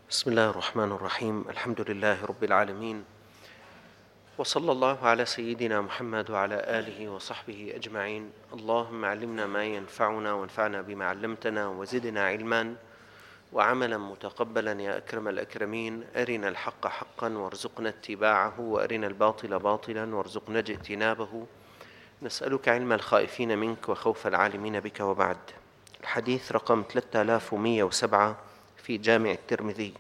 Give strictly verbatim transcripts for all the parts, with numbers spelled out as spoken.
بسم الله الرحمن الرحيم. الحمد لله رب العالمين، وصلى الله على سيدنا محمد وعلى آله وصحبه أجمعين. اللهم علمنا ما ينفعنا وانفعنا بما علمتنا وزدنا علما وعملا متقبلا يا أكرم الأكرمين. أرنا الحق حقا وارزقنا اتباعه، وأرنا الباطل باطلا وارزقنا اجتنابه. نسألك علم الخائفين منك وخوف العالمين بك. وبعد. الحديث رقم ثلاثة آلاف ومئة وسبعة في جامع الترمذي،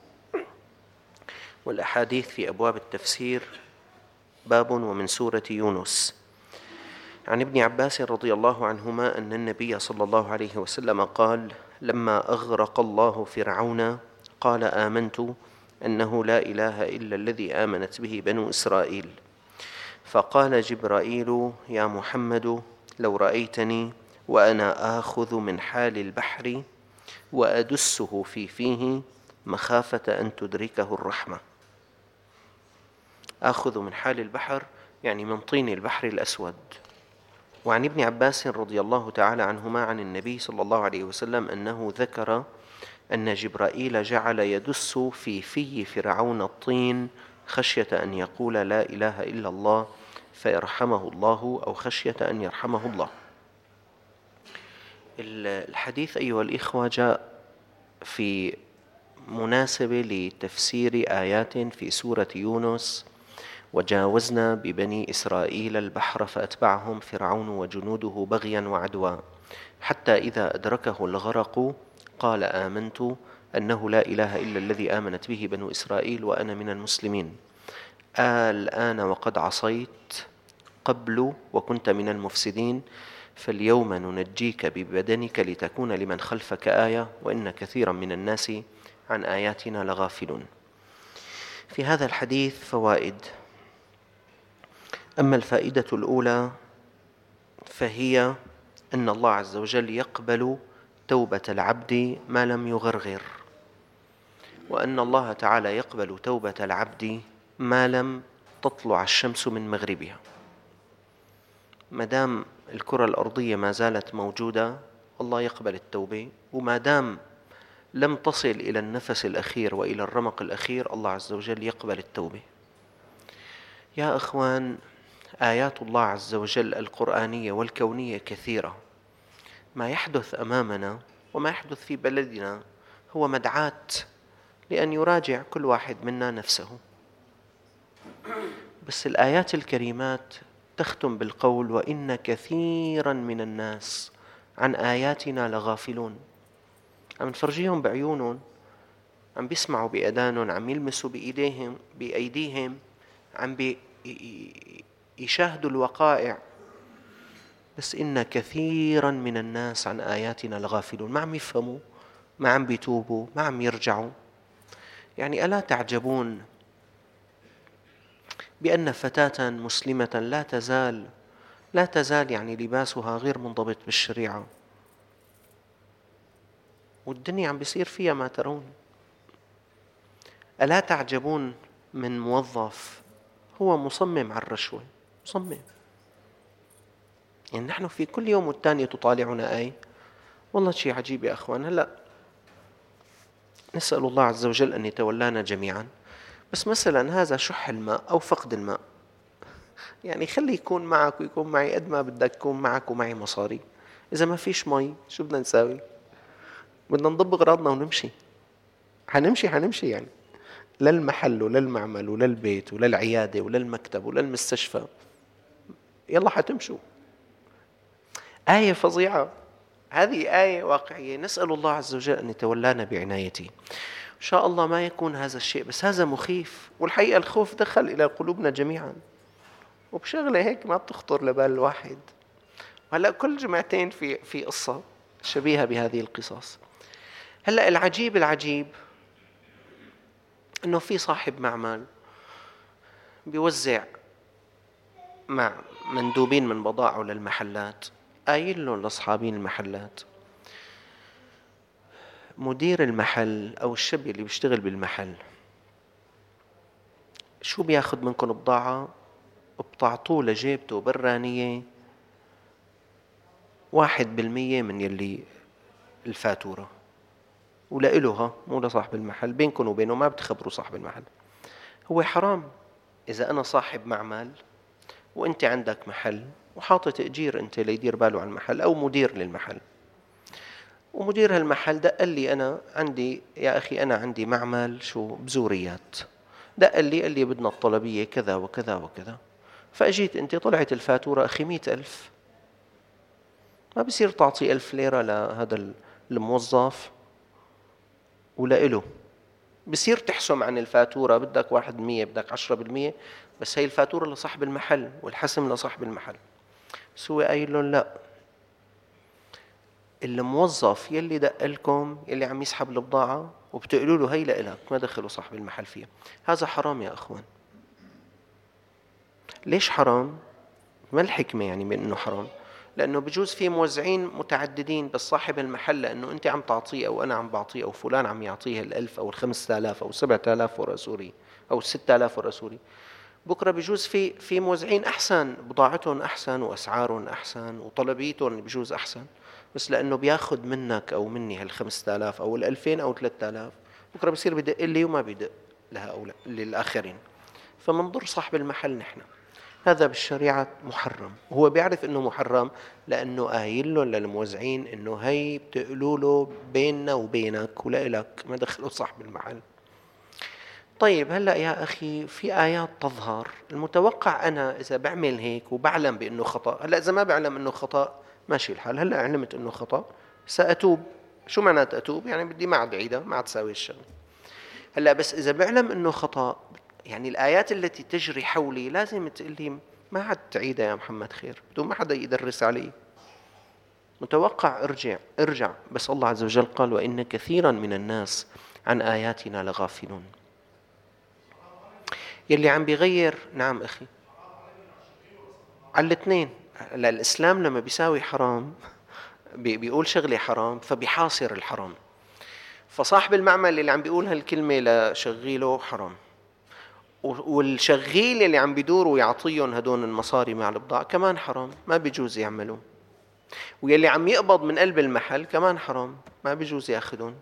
والأحاديث في أبواب التفسير باب ومن سورة يونس. عن ابن عباس رضي الله عنهما أن النبي صلى الله عليه وسلم قال: لما أغرق الله فرعون قال: آمنت أنه لا إله إلا الذي آمنت به بنو إسرائيل. فقال جبرائيل: يا محمد، لو رأيتني وأنا آخذ من حال البحر وأدسه في فيه مخافة أن تدركه الرحمة. آخذ من حال البحر يعني من طين البحر الأسود. وعن ابن عباس رضي الله تعالى عنهما عن النبي صلى الله عليه وسلم أنه ذكر أن جبرائيل جعل يدس في في فرعون الطين خشية أن يقول لا إله إلا الله فيرحمه الله، أو خشية أن يرحمه الله. الحديث أيها الإخوة جاء في مناسبة لتفسير آيات في سورة يونس: وجاوزنا ببني إسرائيل البحر فأتبعهم فرعون وجنوده بغيا وعدوا حتى إذا أدركه الغرق قال: آمنت أنه لا إله إلا الذي آمنت به بنو إسرائيل وأنا من المسلمين. الآن وقد عصيت قبل وكنت من المفسدين، فاليوم ننجيك ببدنك لتكون لمن خلفك آية وإن كثيرا من الناس عن آياتنا لغافلون. في هذا الحديث فوائد. أما الفائدة الأولى فهي أن الله عز وجل يقبل توبة العبد ما لم يغرغر، وأن الله تعالى يقبل توبة العبد ما لم تطلع الشمس من مغربها. ما دام الكرة الأرضية ما زالت موجودة الله يقبل التوبة، وما دام لم تصل إلى النفس الأخير وإلى الرمق الأخير الله عز وجل يقبل التوبة. يا أخوان، آيات الله عز وجل القرآنية والكونية كثيرة. ما يحدث أمامنا وما يحدث في بلدنا هو مدعاة لأن يراجع كل واحد منا نفسه. بس الآيات الكريمات تختم بالقول: وإن كثيرا من الناس عن آياتنا لغافلون. عم نفرجيهم بعيونهم، عم بيسمعوا بأذانهم، عم يلمسوا بإيديهم بأيديهم، عم بي يشاهدوا الوقائع، بس إن كثيرا من الناس عن آياتنا لغافلون. ما عم يفهموا، ما عم بيتوبوا، ما عم يرجعوا. يعني ألا تعجبون بأن فتاة مسلمة لا تزال لا تزال يعني لباسها غير منضبط بالشريعة، والدنيا عم بيصير فيها ما ترون. ألا تعجبون من موظف هو مصمم على الرشوة، مصمم. يعني نحن في كل يوم والتاني تطالعنا آية. والله شيء عجيب يا أخوان. هلأ نسأل الله عز وجل أن يتولانا جميعا. بس مثلا هذا شح الماء أو فقد الماء، يعني خلي يكون معك ويكون معي قد ما بدك يكون معك ومعي مصاري. إذا ما فيش مي شو بدنا نساوي؟ بدنا نضب أغراضنا ونمشي. حنمشي حنمشي يعني للمحل وللمعمل وللبيت وللعيادة وللمكتب وللمستشفى. يلا حتمشوا. آية فظيعة، هذه آية واقعية. نسأل الله عز وجل أن يتولانا بعنايته. إن شاء الله ما يكون هذا الشيء، بس هذا مخيف. والحقيقة الخوف دخل إلى قلوبنا جميعا، وبشغلة هيك ما بتخطر لبال الواحد. هلأ كل جمعتين في في قصة شبيهة بهذه القصص. هلأ العجيب العجيب إنه في صاحب معمل بيوزع مع مندوبين من بضاعة للمحلات، قايل لهم لأصحابين المحلات: مدير المحل أو الشاب اللي بيشتغل بالمحل شو بياخد منكم بضاعة بتعطوه لجيبته برانية واحد بالمية من يلي الفاتورة. ولإلها مو لصاحب المحل، بينكم وبينه ما بتخبروا صاحب المحل. هو حرام إذا أنا صاحب معمل وأنت عندك محل وحاطط أجير أنت ليدير باله على المحل أو مدير للمحل، ومدير هالمحل دق لي أنا عندي يا أخي أنا عندي معمل شو بزوريات، دق لي قال لي بدنا الطلبية كذا وكذا وكذا، فأجيت أنت طلعت الفاتورة أخي مئة ألف، ما بصير تعطي ألف ليرة لهذا الموظف ولإله، بصير تحسم عن الفاتورة بدك واحد بالمية بدك عشرة بالمية، بس هي الفاتورة لصاحب المحل والحسم لصاحب المحل. بس هو قايل لهم لا، الموظف يلي دق لكم يلي عم يسحب البضاعة وبتقولوا له هي لإلك ما دخلوا صاحب المحل فيها، هذا حرام يا أخوان. ليش حرام؟ ما الحكمة يعني من أنه حرام؟ لأنه بجوز في موزعين متعددين، بس صاحب المحل لأنه أنت عم تعطيه أو أنا عم بعطيه أو فلان عم يعطيه الألف أو الخمسة آلاف أو سبعة آلاف ورقة سوري أو ستة آلاف ورقة سوري، بكرة بجوز في في موزعين أحسن، بضاعتهم أحسن وأسعارهم أحسن وطلبيتهم بجوز أحسن، بس لأنه بياخد منك أو مني هالخمسة آلاف أو الألفين أو ثلاثة آلاف، بكرة بصير بدق لي وما بدق لهؤلاء للآخرين، فمنضر صاحب المحل نحن. هذا بالشريعة محرم، وهو بيعرف إنه محرم لأنه قايل لهم للموزعين إنه هي بتقولوا له بيننا وبينك ولا إلك، ما دخلوا صاحب المحل. طيب هلأ يا أخي في آيات تظهر، المتوقع أنا إذا بعمل هيك وبعلم بأنه خطأ، هلأ إذا ما بعلم أنه خطأ ماشي الحال، هلأ علمت أنه خطأ سأتوب. شو معنات أتوب؟ يعني بدي ما عاد عيدها، ما عاد ساوي الشغل. هلأ بس إذا بعلم أنه خطأ، يعني الآيات التي تجري حولي لازم تقول لي ما عاد تعيدها يا محمد خير، بدون ما حدا يدرس علي. متوقع ارجع ارجع، بس الله عز وجل قال وإن كثيرا من الناس عن آياتنا لغافلون. يلي عم بيغير، نعم أخي، على الاثنين. الإسلام لما بيساوي حرام بيقول شغلة حرام فبيحاصر الحرام، فصاحب المعمل اللي عم بيقول هالكلمة لشغيله حرام، والشغيل اللي عم بيدور ويعطيهم هدون المصاري مع البضاعة كمان حرام، ما بيجوز يعملوا، ويلي عم يقبض من قلب المحل كمان حرام، ما بيجوز ياخذون،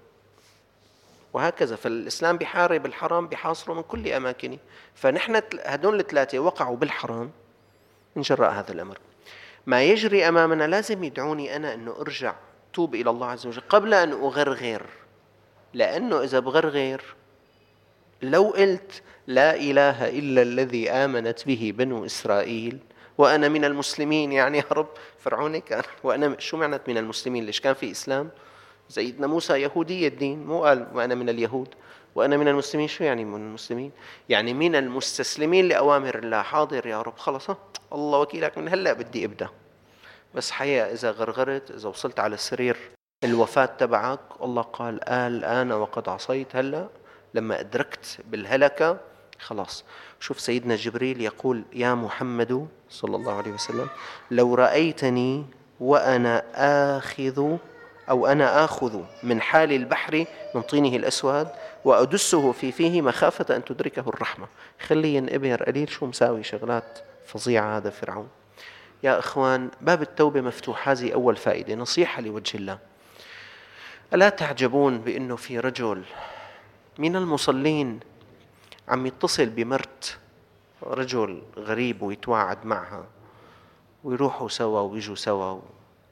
وهكذا. فالإسلام بيحارب الحرام، بيحاصره من كل أماكنه، فنحن هدول الثلاثة وقعوا بالحرام من جراء هذا الأمر. ما يجري أمامنا لازم يدعوني أنا أنه أرجع توب إلى الله عز وجل قبل أن أغرغر، لأنه إذا بغرغر لو قلت لا إله إلا الذي آمنت به بنو إسرائيل وأنا من المسلمين، يعني يا رب فرعون كان وأنا شو معنات من المسلمين؟ ليش كان في إسلام؟ سيدنا موسى يهودي الدين، مو قال وأنا من اليهود وأنا من المسلمين. شو يعني من المسلمين؟ يعني من المستسلمين لأوامر الله. حاضر يا رب خلص، الله وكيلك، من هلأ بدي أبدأ. بس حقيقة إذا غرغرت، إذا وصلت على السرير الوفاة تبعك، الله قال آل آن وقد عصيت، هلأ لما أدركت بالهلكة خلاص. شوف سيدنا جبريل يقول يا محمد صلى الله عليه وسلم لو رأيتني وأنا آخذ أو أنا آخذ من حال البحر من طينه الأسود وأدسه في فيه مخافة أن تدركه الرحمة. خليه ينقبر قليل، شو مساوي شغلات فظيعة هذا فرعون. يا إخوان باب التوبة مفتوح، هذه أول فائدة، نصيحة لوجه الله. ألا تعجبون بأنه في رجل من المصلين عم يتصل بمرت رجل غريب ويتواعد معها ويروحوا سوا ويجوا سوا.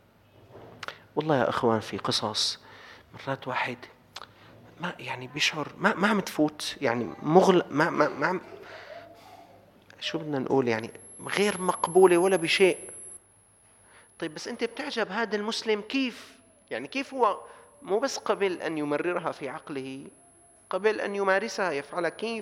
والله يا أخوان في قصص مرات واحد ما يعني بيشعر ما ما عم تفوت، يعني مغلق، ما ما ما عم، شو بدنا نقول، يعني غير مقبولة ولا بشيء. طيب بس أنت بتعجب هذا المسلم كيف، يعني كيف هو مو بس قبل أن يمررها في عقله، قبل أن يمارسها يفعلها. كيف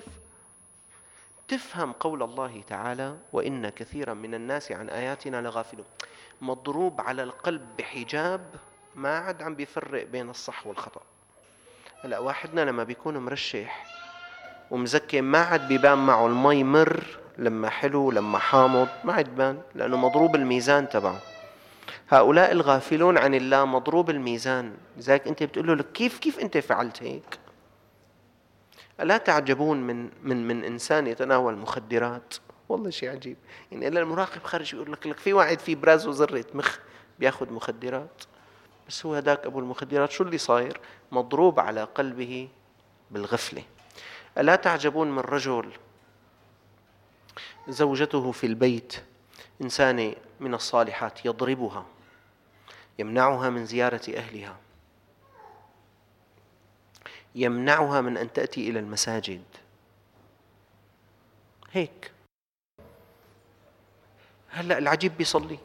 تفهم قول الله تعالى وإن كثيرا من الناس عن آياتنا لغافلون؟ مضروب على القلب بحجاب ما عاد عم بيفرق بين الصح والخطأ. هلا واحدنا لما بيكون مرشح ومزكي ما عاد بيبان معه المي مر لما حلو لما حامض، ما عاد بان، لأنه مضروب الميزان تبعه. هؤلاء الغافلون عن الله مضروب الميزان، لذلك أنت بتقول له كيف كيف أنت فعلت هيك؟ ألا تعجبون من من من إنسان يتناول مخدرات؟ والله شيء عجيب، يعني إلا المراقب خارج يقول لك لك في واحد في براز وزرة مخ بياخذ مخدرات. بس هو هداك أبو المخدرات شو اللي صاير؟ مضروب على قلبه بالغفلة. ألا تعجبون من رجل زوجته في البيت إنسانة من الصالحات يضربها، يمنعها من زيارة أهلها، يمنعها من أن تأتي إلى المساجد، هيك. هلأ العجيب بيصلي.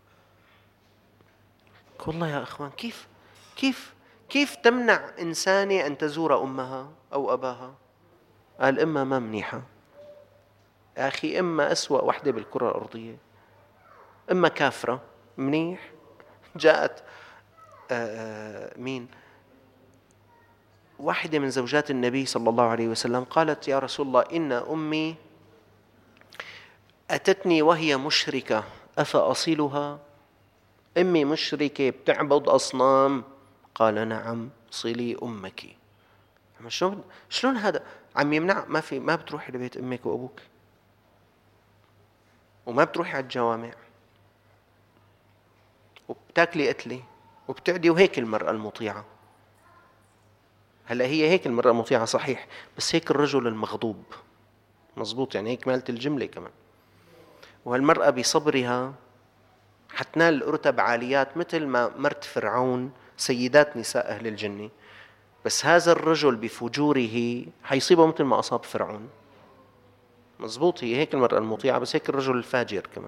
والله يا أخوان، كيف كيف كيف تمنع إنسانة أن تزور أمها أو أباها؟ قال إما ما منيحة يا أخي، إما أسوأ وحدة بالكرة الأرضية، إما كافرة منيح. جاءت آه مين واحدة من زوجات النبي صلى الله عليه وسلم قالت: يا رسول الله، إن أمي أتتني وهي مشركة أفأصلها؟ أمي مشركة بتعبد أصنام. قال: نعم، صلي أمك. شلون شلون هذا عم يمنع؟ ما في ما بتروحي لبيت أمك وأبوك، وما بتروحي على الجوامع، وبتاكلي قتلي وبتعدي، وهيك المرأة المطيعة. هلا هي هيك المرأة المطيعة صحيح، بس هيك الرجل المغضوب مزبوط، يعني هيك مالت الجملة كمان. وهالمرأة بصبرها حتنال رتب عاليات مثل ما مرت فرعون، سيدات نساء أهل الجنة. بس هذا الرجل بفجوره حيصيبه مثل ما أصاب فرعون. مزبوط، هي هيك المرأة المطيعة، بس هيك الرجل الفاجر كمان.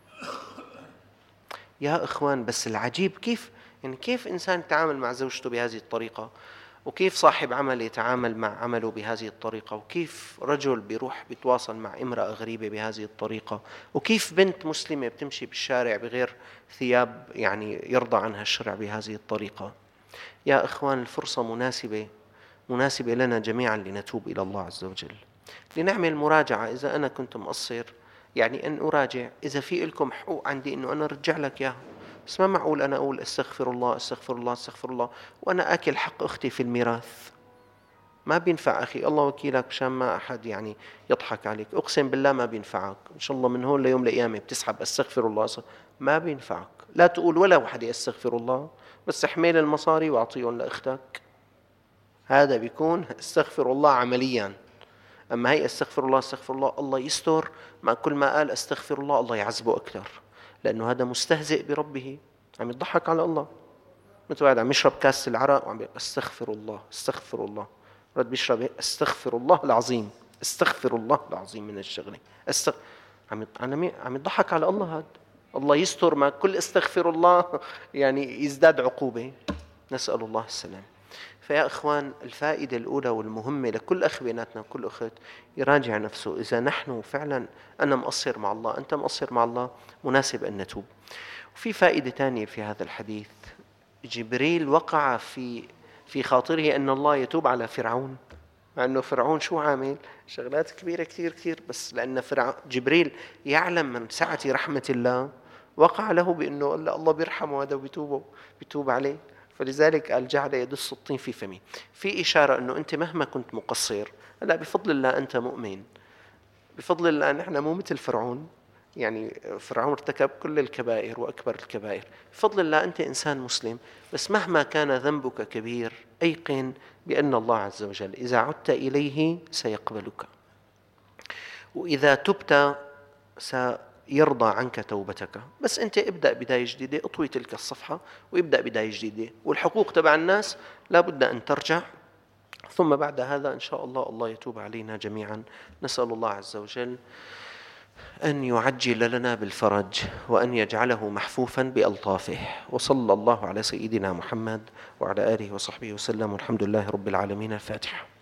يا إخوان، بس العجيب كيف يعني كيف إنسان يتعامل مع زوجته بهذه الطريقة، وكيف صاحب عمل يتعامل مع عمله بهذه الطريقة، وكيف رجل بيروح بيتواصل مع امرأة غريبة بهذه الطريقة، وكيف بنت مسلمة بتمشي بالشارع بغير ثياب يعني يرضى عنها الشرع بهذه الطريقة. يا إخوان، الفرصة مناسبة مناسبة لنا جميعا لنتوب إلى الله عز وجل، لنعمل مراجعة. إذا أنا كنت مقصر، يعني أن أراجع إذا في لكم حقوق عندي أنه أنا رجع لك إياها. بس ما معقول أنا أقول استغفر الله استغفر الله استغفر الله وأنا آكل حق أختي في الميراث. ما بينفع أخي، الله وكيلك، مشان ما أحد يعني يضحك عليك. أقسم بالله ما بينفعك. إن شاء الله من هون ليوم القيامة بتسحب استغفر الله استغفر. ما بينفعك. لا تقول ولا وحدة استغفر الله، بس احمل المصاري وأعطيهم لأختك. هذا بيكون استغفر الله عمليا. أما هي استغفر الله استغفر الله، الله يستر، ما كل ما قال استغفر الله الله يعذبه أكثر، لأنه هذا مستهزئ بربه، عم يضحك على الله. مثل واحد عم يشرب كاس العرق وعم يقول استغفر الله استغفر الله، رد بيشرب استغفر الله العظيم استغفر الله العظيم من الشغلة استغ... عم عم يضحك على الله. هذا الله يستر، ما كل استغفر الله يعني يزداد عقوبة. نسأل الله السلام. فيا إخوان، الفائدة الأولى والمهمة لكل أخ بيناتنا وكل أخت يراجع نفسه. إذا نحن فعلا أنا مقصر مع الله، أنت مقصر مع الله، مناسب أن نتوب. وفي فائدة تانية في هذا الحديث. جبريل وقع في في خاطره أن الله يتوب على فرعون، مع أنه فرعون شو عامل؟ شغلات كبيرة كثير كثير، بس لأن فرعون جبريل يعلم من سعة رحمة الله، وقع له بأنه الله بيرحمه هذا وبيتوبه بيتوب عليه. فلذلك قال جعل يدس الطين في فمه. في إشارة أنه أنت مهما كنت مقصر، لا بفضل الله أنت مؤمن، بفضل الله نحن مو مثل فرعون. يعني فرعون ارتكب كل الكبائر وأكبر الكبائر، بفضل الله أنت إنسان مسلم. بس مهما كان ذنبك كبير، أيقن بأن الله عز وجل إذا عدت إليه سيقبلك، وإذا تبت سيرضى عنك توبتك. بس أنت ابدأ بداية جديدة، اطوي تلك الصفحة وابدأ بداية جديدة. والحقوق تبع الناس لا بد أن ترجع، ثم بعد هذا إن شاء الله الله يتوب علينا جميعا. نسأل الله عز وجل أن يعجل لنا بالفرج، وأن يجعله محفوفا بألطافه. وصلى الله على سيدنا محمد وعلى آله وصحبه وسلم، والحمد لله رب العالمين. الفاتحة.